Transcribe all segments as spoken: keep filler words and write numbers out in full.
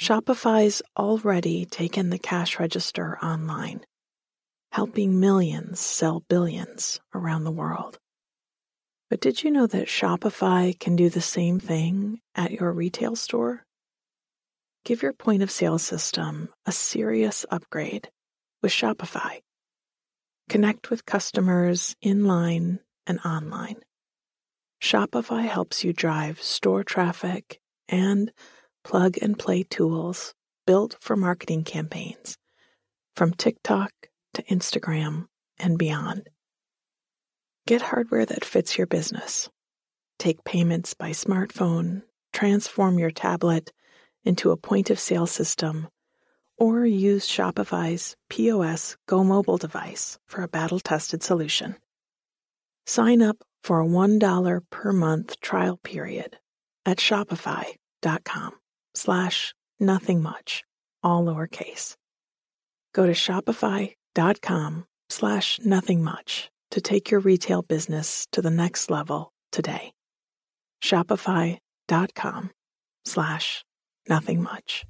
Shopify's already taken the cash register online, helping millions sell billions around the world. But did you know that Shopify can do the same thing at your retail store? Give your point of sale system a serious upgrade with Shopify. Connect with customers in-line and online. Shopify helps you drive store traffic and plug-and-play tools built for marketing campaigns, from TikTok to Instagram and beyond. Get hardware that fits your business. Take payments by smartphone, transform your tablet into a point-of-sale system, or use Shopify's P O S Go Mobile device for a battle-tested solution. Sign up for a one dollar per month trial period at shopify.com slash nothing much, all lowercase. Go to shopify.com slash nothing much to take your retail business to the next level today. Shopify.com slash nothing much.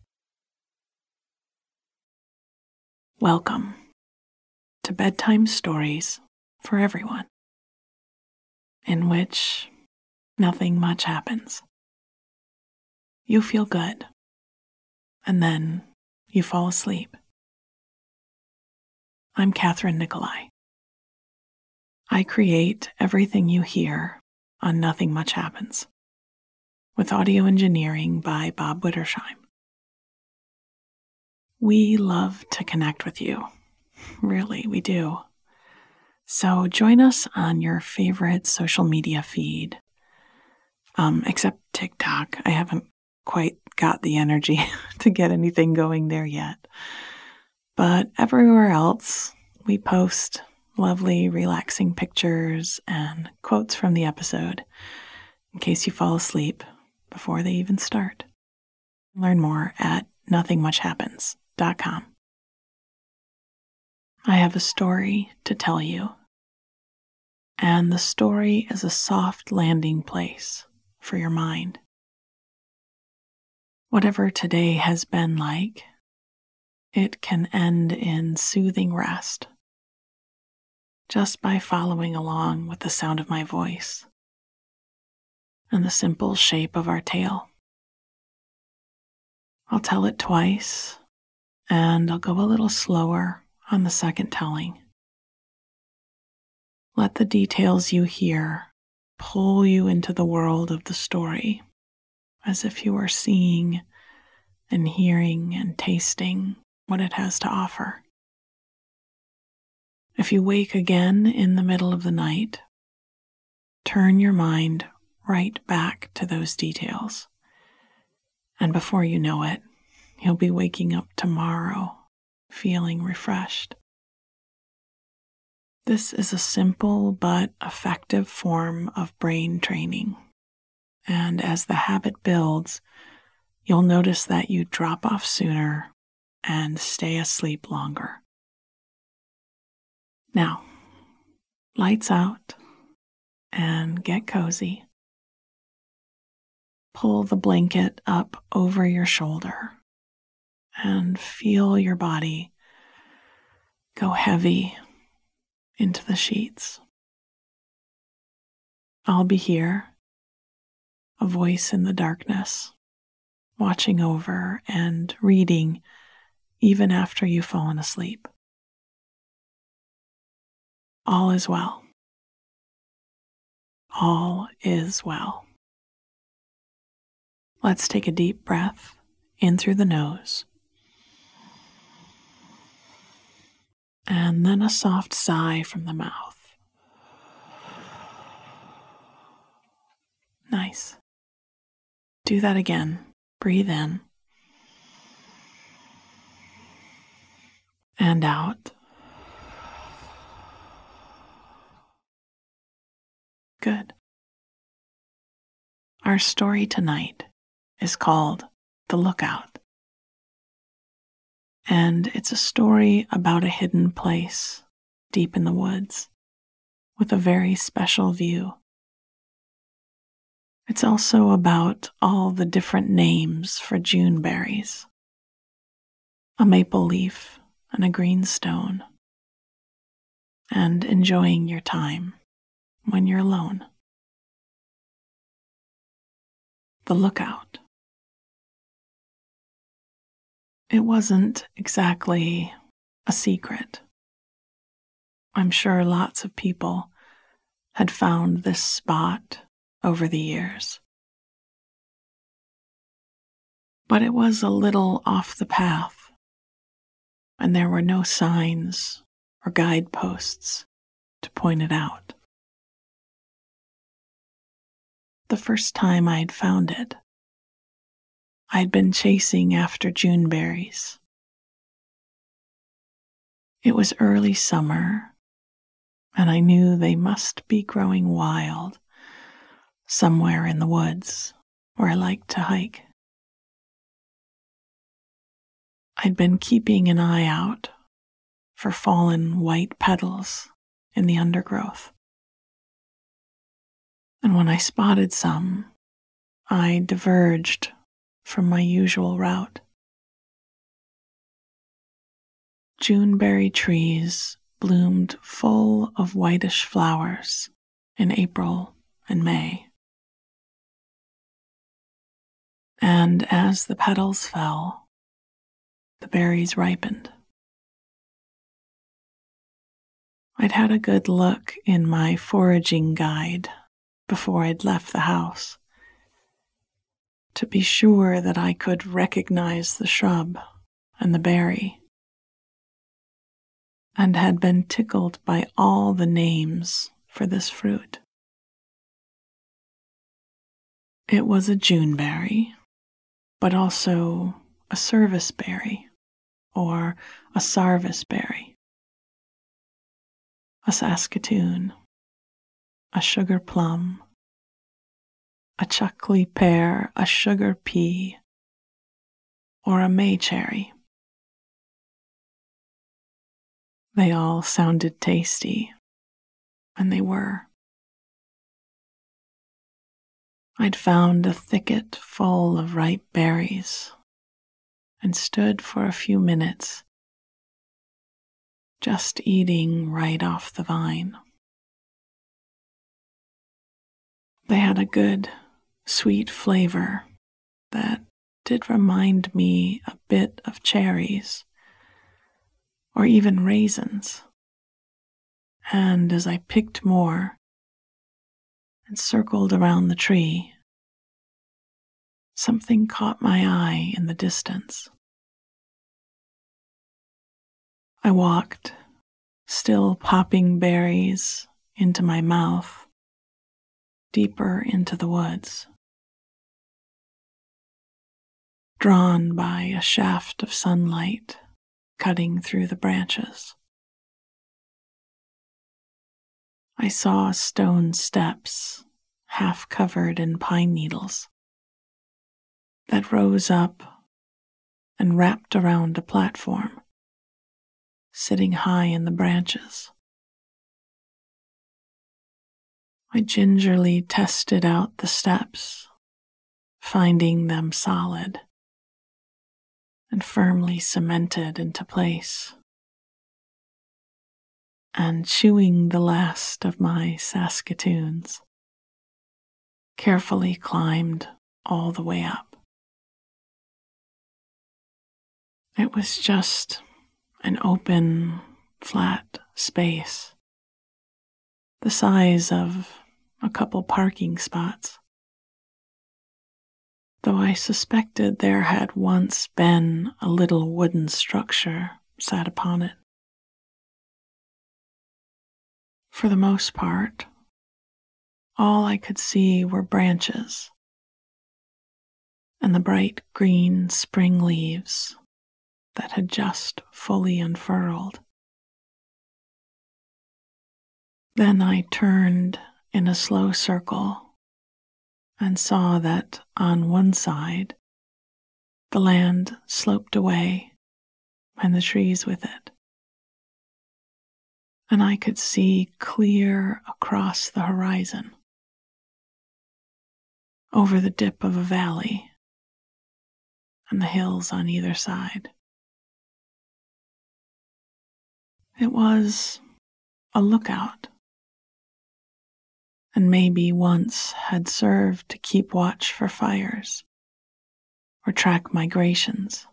Welcome to Bedtime Stories for Everyone, in which nothing much happens. You feel good, and then you fall asleep. I'm Catherine Nicolai. I create everything you hear on Nothing Much Happens, with audio engineering by Bob Wittersheim. We love to connect with you. Really, we do. So join us on your favorite social media feed, um, except TikTok. I haven't quite got the energy to get anything going there yet. But everywhere else, we post lovely, relaxing pictures and quotes from the episode in case you fall asleep before they even start. Learn more at nothing much happens dot com. I have a story to tell you, and the story is a soft landing place for your mind. Whatever today has been like, it can end in soothing rest just by following along with the sound of my voice and the simple shape of our tale. I'll tell it twice, and I'll go a little slower on the second telling. Let the details you hear pull you into the world of the story, as if you are seeing and hearing and tasting what it has to offer. If you wake again in the middle of the night, turn your mind right back to those details. And before you know it, you'll be waking up tomorrow feeling refreshed. This is a simple but effective form of brain training. And as the habit builds, you'll notice that you drop off sooner and stay asleep longer. Now, lights out and get cozy. Pull the blanket up over your shoulder and feel your body go heavy into the sheets. I'll be here, a voice in the darkness, watching over and reading even after you've fallen asleep. All is well. All is well. Let's take a deep breath in through the nose, and then a soft sigh from the mouth. Nice. Do that again. Breathe in and out. Good. Our story tonight is called The Lookout. And it's a story about a hidden place deep in the woods with a very special view. It's also about all the different names for June berries a maple leaf and a green stone, and enjoying your time when you're alone. The lookout. It wasn't exactly a secret. I'm sure lots of people had found this spot over the years. But it was a little off the path, and there were no signs or guideposts to point it out. The first time I'd found it, I'd been chasing after Juneberries. It was early summer, and I knew they must be growing wild somewhere in the woods where I liked to hike. I'd been keeping an eye out for fallen white petals in the undergrowth, and when I spotted some, I diverged from my usual route. Juneberry trees bloomed full of whitish flowers in April and May. And as the petals fell, the berries ripened. I'd had a good look in my foraging guide before I'd left the house to be sure that I could recognize the shrub and the berry, and had been tickled by all the names for this fruit. It was a Juneberry, but also a serviceberry or a sarvisberry, a saskatoon, a sugar plum, a chuckly pear, a sugar pea, or a maycherry. They all sounded tasty, and they were. I'd found a thicket full of ripe berries and stood for a few minutes just eating right off the vine. They had a good, sweet flavor that did remind me a bit of cherries or even raisins. And as I picked more and circled around the tree, something caught my eye in the distance. I walked, still popping berries into my mouth, deeper into the woods, drawn by a shaft of sunlight cutting through the branches. I saw stone steps, half covered in pine needles, that rose up and wrapped around a platform, sitting high in the branches. I gingerly tested out the steps, finding them solid and firmly cemented into place, and chewing the last of my saskatoons, carefully climbed all the way up. It was just an open, flat space, the size of a couple parking spots, though I suspected there had once been a little wooden structure sat upon it. For the most part, all I could see were branches and the bright green spring leaves that had just fully unfurled. Then I turned in a slow circle and saw that on one side the land sloped away and the trees with it, and I could see clear across the horizon, over the dip of a valley and the hills on either side. It was a lookout, and maybe once had served to keep watch for fires or track migrations.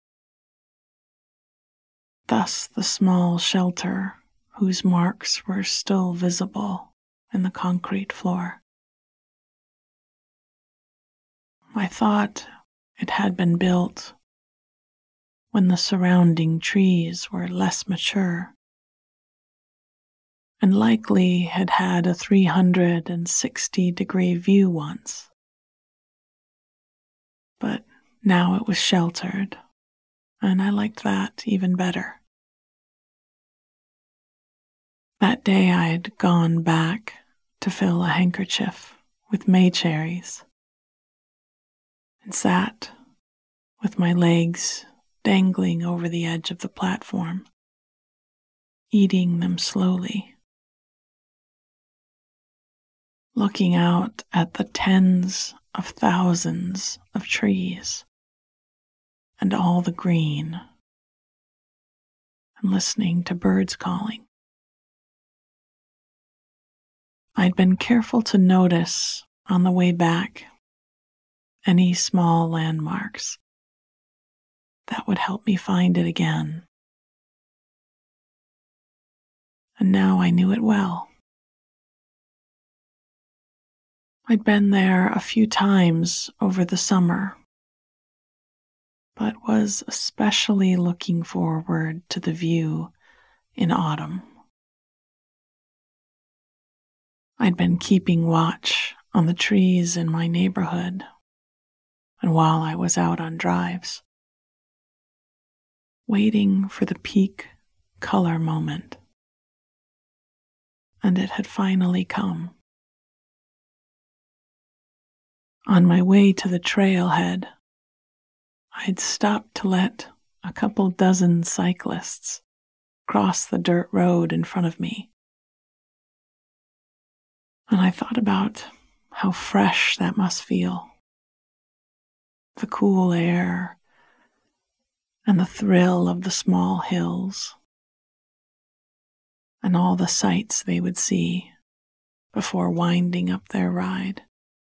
Thus the small shelter whose marks were still visible in the concrete floor. I thought it had been built when the surrounding trees were less mature, and likely had had a three hundred sixty degree view once. But now it was sheltered, and I liked that even better. That day I had gone back to fill a handkerchief with May cherries and sat with my legs dangling over the edge of the platform, eating them slowly, looking out at the tens of thousands of trees and all the green, and listening to birds calling. I'd been careful to notice on the way back any small landmarks that would help me find it again. And now I knew it well. I'd been there a few times over the summer, but was especially looking forward to the view in autumn. I'd been keeping watch on the trees in my neighborhood, and while I was out on drives, waiting for the peak color moment, and it had finally come. On my way to the trailhead, I'd stopped to let a couple dozen cyclists cross the dirt road in front of me, and I thought about how fresh that must feel. The cool air and the thrill of the small hills and all the sights they would see before winding up their ride.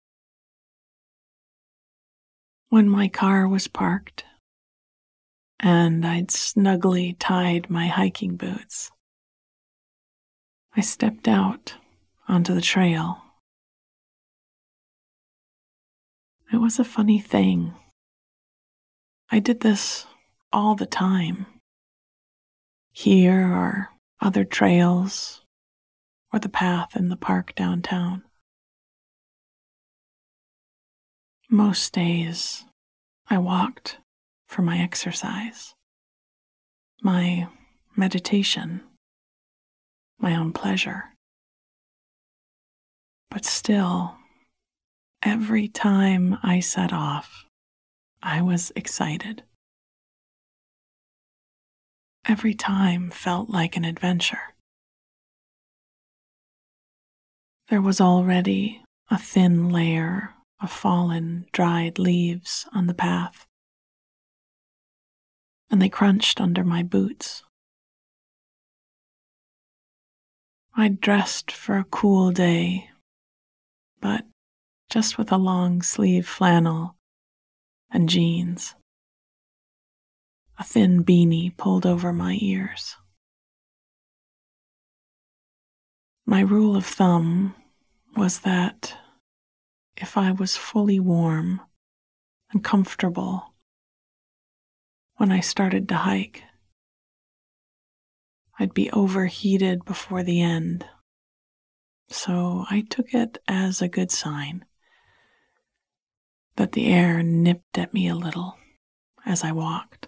When my car was parked and I'd snugly tied my hiking boots, I stepped out onto the trail. It was a funny thing. I did this all the time. Here or other trails, or the path in the park downtown. Most days, I walked for my exercise, my meditation, my own pleasure. But still, every time I set off, I was excited. Every time felt like an adventure. There was already a thin layer of fallen, dried leaves on the path, and they crunched under my boots. I'd dressed for a cool day, but just with a long-sleeve flannel and jeans, a thin beanie pulled over my ears. My rule of thumb was that if I was fully warm and comfortable when I started to hike, I'd be overheated before the end. So I took it as a good sign that the air nipped at me a little as I walked.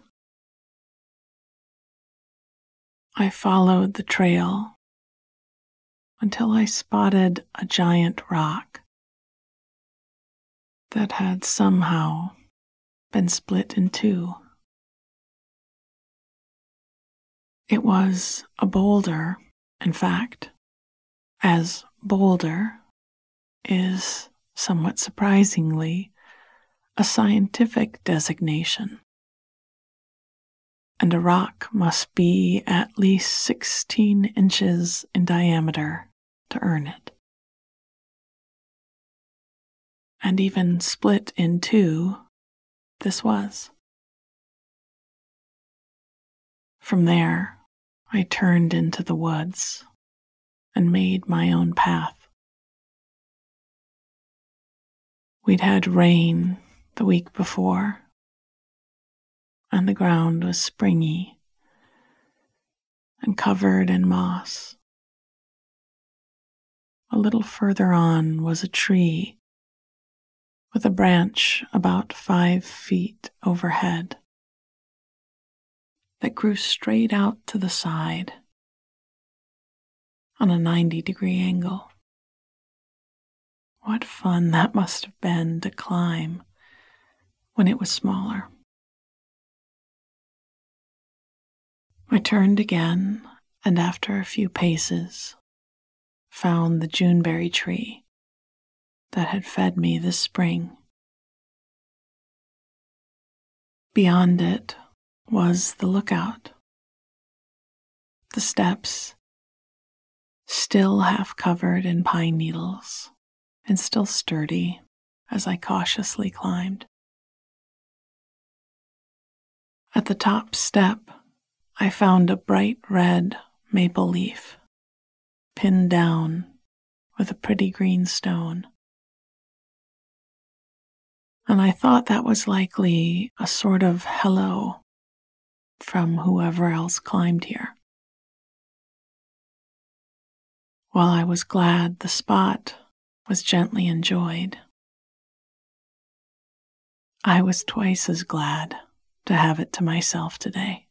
I followed the trail until I spotted a giant rock that had somehow been split in two. It was a boulder, in fact, as boulder is, somewhat surprisingly, a scientific designation. and a rock must be at least sixteen inches in diameter to earn it. And even split in two, this was. From there, I turned into the woods and made my own path. We'd had rain the week before, and the ground was springy and covered in moss. A little further on was a tree with a branch about five feet overhead that grew straight out to the side on a ninety degree angle. What fun that must have been to climb when it was smaller. I turned again, and after a few paces, found the Juneberry tree that had fed me this spring. Beyond it was the lookout. The steps, still half covered in pine needles and still sturdy as I cautiously climbed. At the top step, I found a bright red maple leaf pinned down with a pretty green stone. And I thought that was likely a sort of hello from whoever else climbed here. While I was glad the spot was gently enjoyed, I was twice as glad to have it to myself today.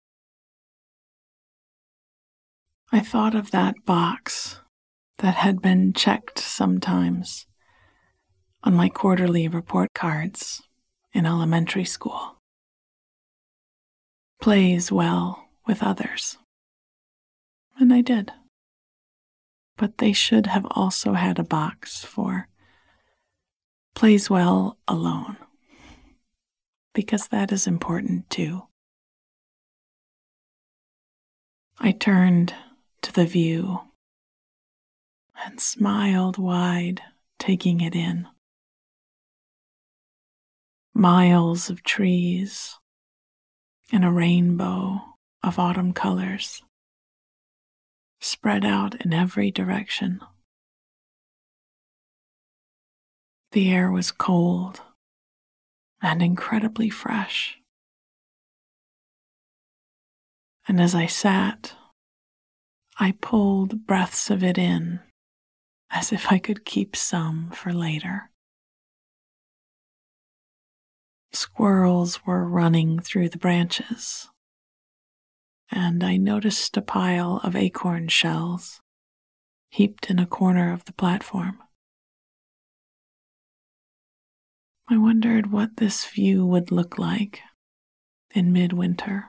I thought of that box that had been checked sometimes on my quarterly report cards in elementary school. Plays well with others. And I did. But they should have also had a box for plays well alone, because that is important too. I turned to the view and smiled wide, taking it in. Miles of trees in a rainbow of autumn colors spread out in every direction. The air was cold and incredibly fresh. And as I sat, I pulled breaths of it in as if I could keep some for later. Squirrels were running through the branches, and I noticed a pile of acorn shells heaped in a corner of the platform. I wondered what this view would look like in midwinter,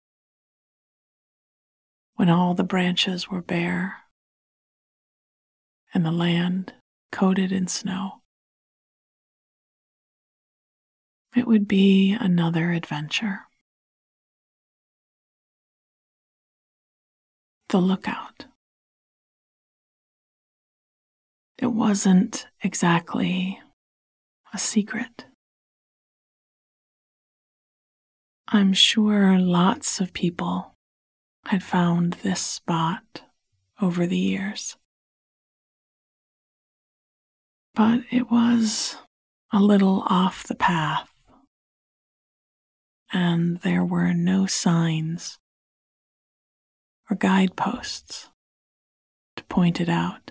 when all the branches were bare and the land coated in snow. It would be another adventure. The lookout. It wasn't exactly a secret. I'm sure lots of people had found this spot over the years. But it was a little off the path, and there were no signs or guideposts to point it out.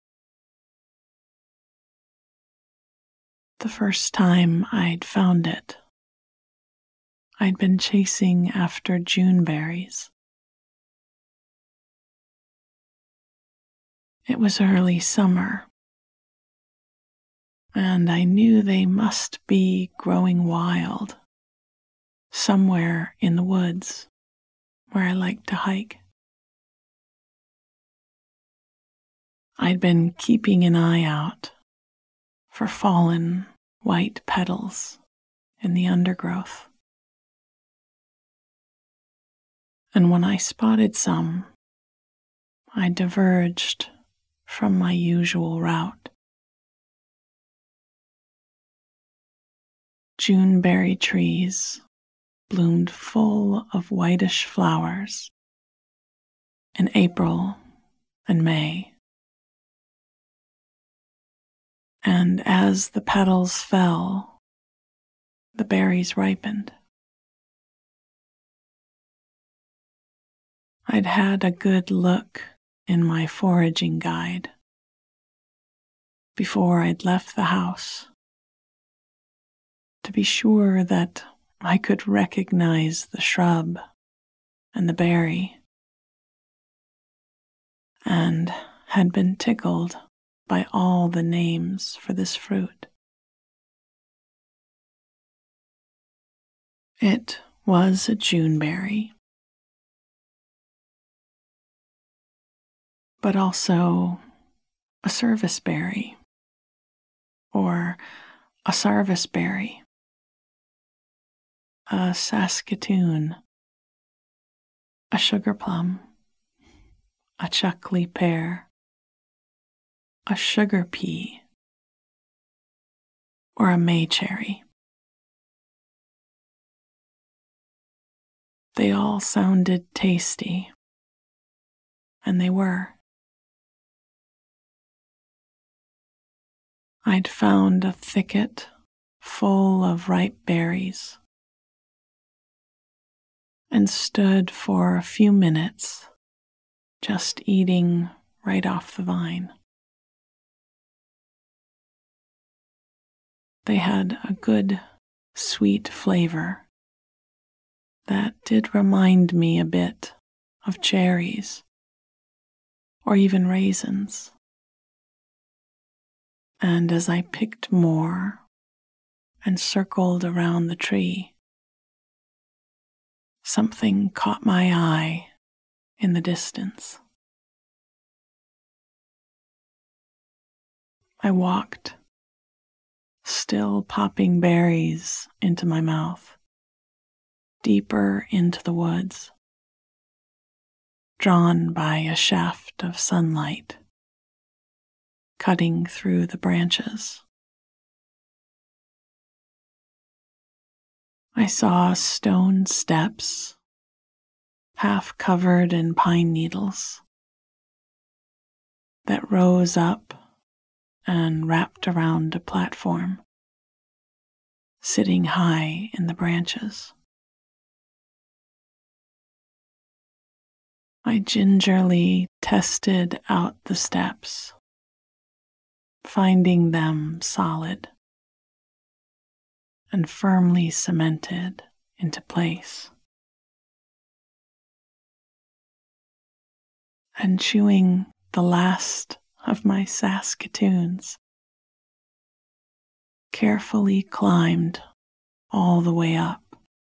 The first time I'd found it, I'd been chasing after Juneberries. It was early summer, and I knew they must be growing wild somewhere in the woods where I liked to hike. I'd been keeping an eye out for fallen white petals in the undergrowth. and when I spotted some, I diverged from my usual route. Juneberry trees bloomed full of whitish flowers in April and May. And as the petals fell, the berries ripened. I'd had a good look in my foraging guide before I'd left the house to be sure that I could recognize the shrub and the berry, and had been tickled by all the names for this fruit. It was a Juneberry, but also a serviceberry, or a sarviceberry, a Saskatoon, a sugar plum, a chuckly pear, a sugar pea, or a maycherry. They all sounded tasty, and they were. I'd found a thicket full of ripe berries and stood for a few minutes just eating right off the vine. They had a good, sweet flavor that did remind me a bit of cherries or even raisins. And as I picked more and circled around the tree, something caught my eye in the distance. I walked, still popping berries into my mouth, deeper into the woods, drawn by a shaft of sunlight cutting through the branches. I saw stone steps, half covered in pine needles, that rose up and wrapped around a platform, sitting high in the branches. I gingerly tested out the steps, finding them solid and firmly cemented into place. And chewing the last of my Saskatoons, carefully climbed all the way up.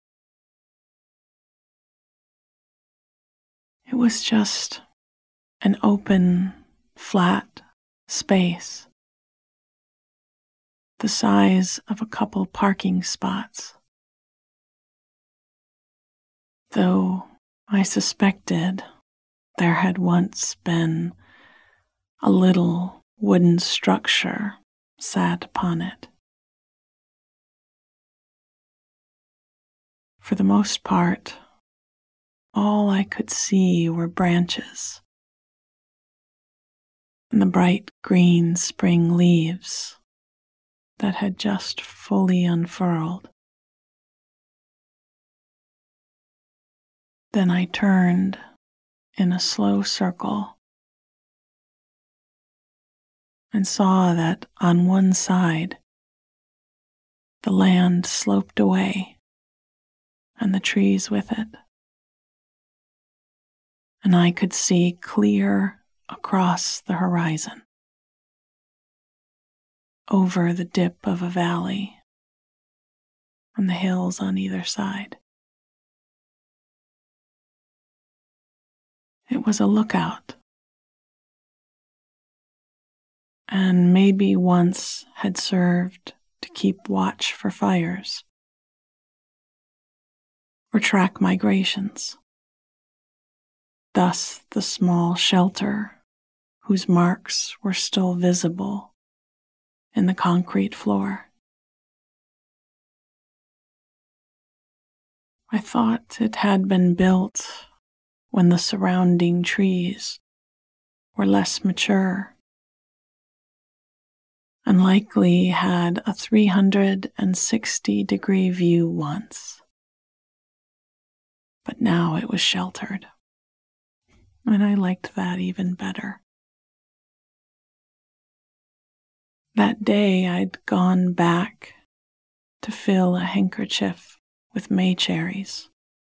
It was just an open, flat space, the size of a couple parking spots, though I suspected there had once been a little wooden structure sat upon it. For the most part, all I could see were branches and the bright green spring leaves that had just fully unfurled. Then I turned in a slow circle and saw that on one side the land sloped away and the trees with it, and I could see clear across the horizon, over the dip of a valley and the hills on either side. It was a lookout, and maybe once had served to keep watch for fires or track migrations. thus the small shelter whose marks were still visible in the concrete floor. I thought it had been built when the surrounding trees were less mature and likely had a three hundred sixty degree view once. But now it was sheltered, and I liked that even better. That day I'd gone back to fill a handkerchief with May cherries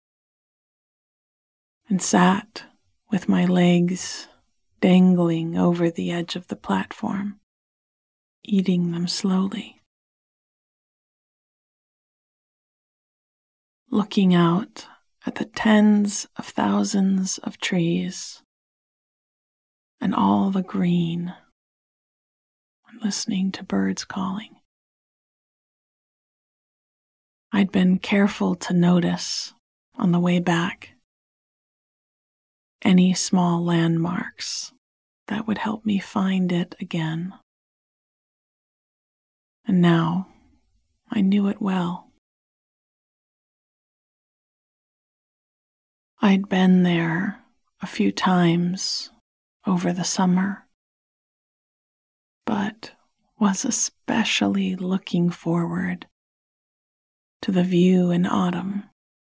and sat with my legs dangling over the edge of the platform, eating them slowly, looking out at the tens of thousands of trees and all the green, and listening to birds calling. I'd been careful to notice on the way back any small landmarks that would help me find it again. And now I knew it well. I'd been there a few times over the summer, but was especially looking forward to the view in autumn.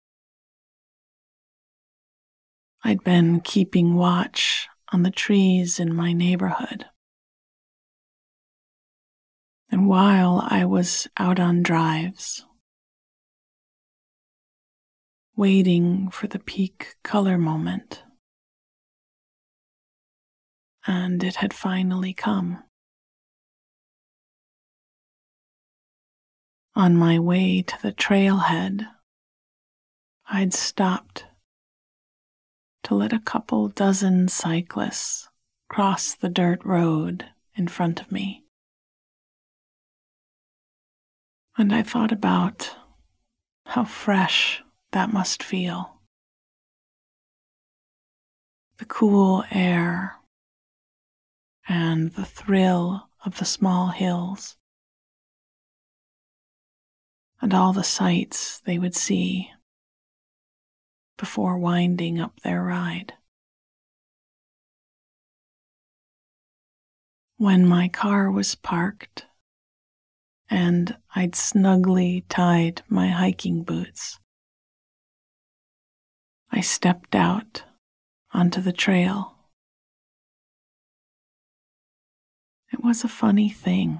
I'd been keeping watch on the trees in my neighborhood. And while I was out on drives, waiting for the peak color moment, and it had finally come. On my way to the trailhead, I'd stopped to let a couple dozen cyclists cross the dirt road in front of me. And I thought about how fresh that must feel. The cool air and the thrill of the small hills, and all the sights they would see before winding up their ride. When my car was parked and I'd snugly tied my hiking boots, I stepped out onto the trail. It was a funny thing.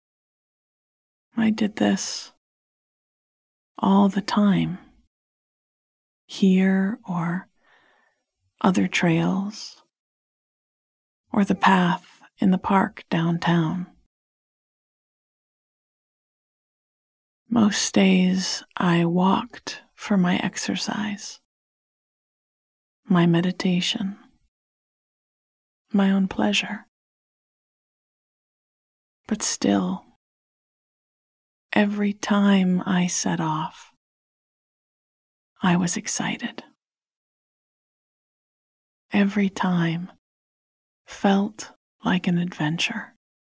I did this all the time, here or other trails, or the path in the park downtown. Most days I walked for my exercise, my meditation, my own pleasure. But still, every time I set off, I was excited. Every time felt like an adventure.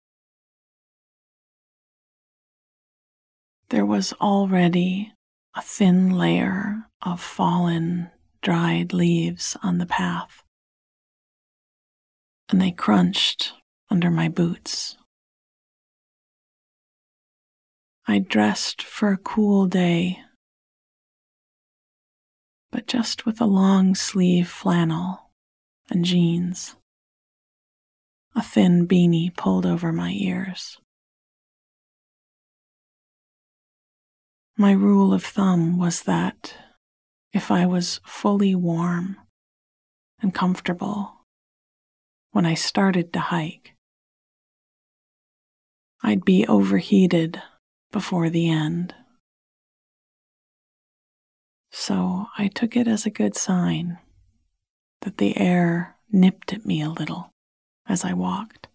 There was already a thin layer of fallen, dried leaves on the path, and they crunched under my boots. I dressed for a cool day, but just with a long sleeve flannel and jeans, a thin beanie pulled over my ears. My rule of thumb was that if I was fully warm and comfortable when I started to hike, I'd be overheated before the end. So I took it as a good sign that the air nipped at me a little as I walked.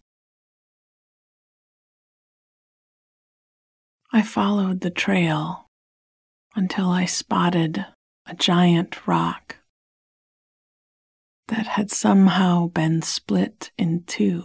I followed the trail until I spotted a giant rock that had somehow been split in two.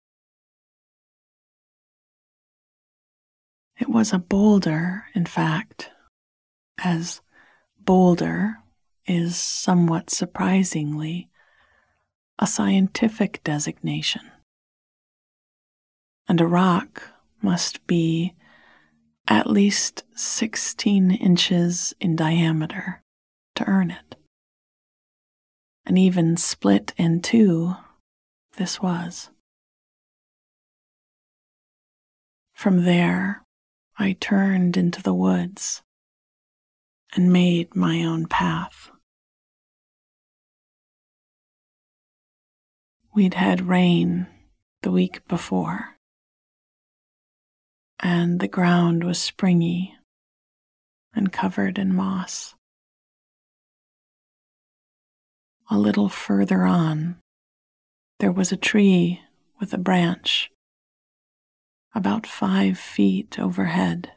It was a boulder, in fact, as boulder is somewhat surprisingly a scientific designation, and a rock must be at least sixteen inches in diameter to earn it. And even split in two, this was. From there, I turned into the woods and made my own path. We'd had rain the week before, and the ground was springy and covered in moss. A little further on, there was a tree with a branch about five feet overhead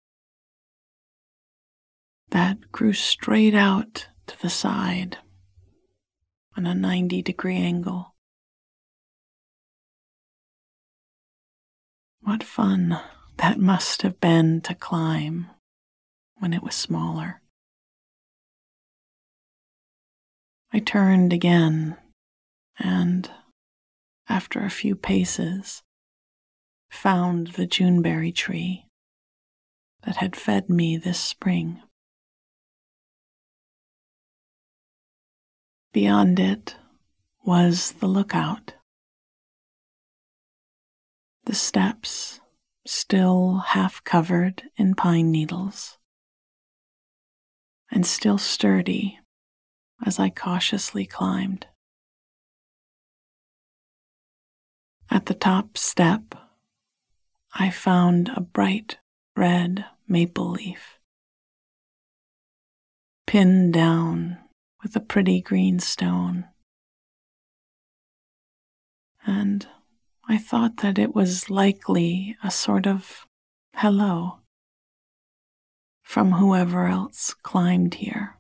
that grew straight out to the side on a ninety degree angle. What fun that must have been to climb when it was smaller. I turned again, and after a few paces, found the Juneberry tree that had fed me this spring. Beyond it was the lookout. The steps still half covered in pine needles, and still sturdy as I cautiously climbed. At the top step, I found a bright red maple leaf, pinned down with a pretty green stone, and I thought that it was likely a sort of hello from whoever else climbed here.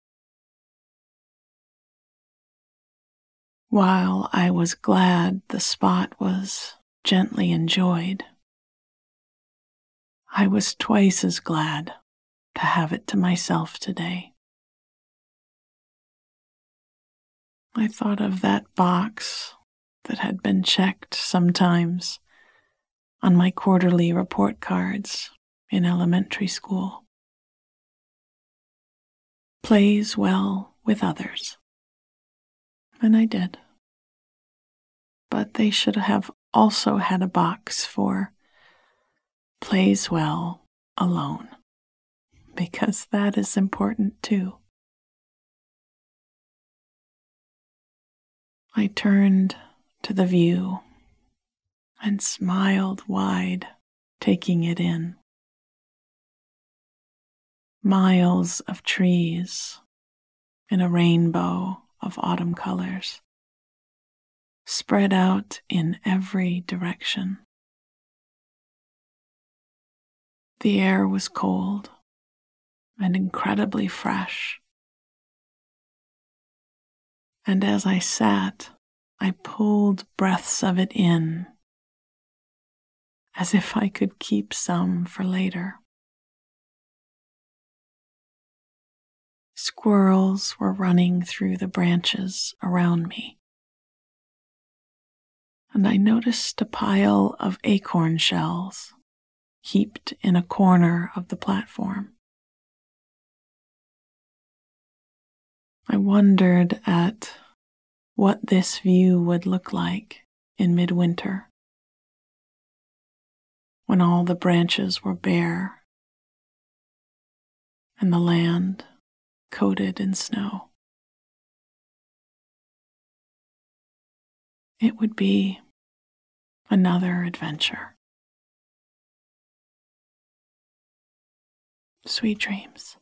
While I was glad the spot was gently enjoyed, I was twice as glad to have it to myself today. I thought of that box that had been checked sometimes on my quarterly report cards in elementary school. Plays well with others. And I did. But they should have also had a box for plays well alone, because that is important too. I turned to the view and smiled wide, taking it in. Miles of trees in a rainbow of autumn colors, spread out in every direction. The air was cold and incredibly fresh, and as I sat, I pulled breaths of it in, as if I could keep some for later. Squirrels were running through the branches around me, and I noticed a pile of acorn shells heaped in a corner of the platform. I wondered at what this view would look like in midwinter, when all the branches were bare and the land coated in snow. It would be another adventure. Sweet dreams.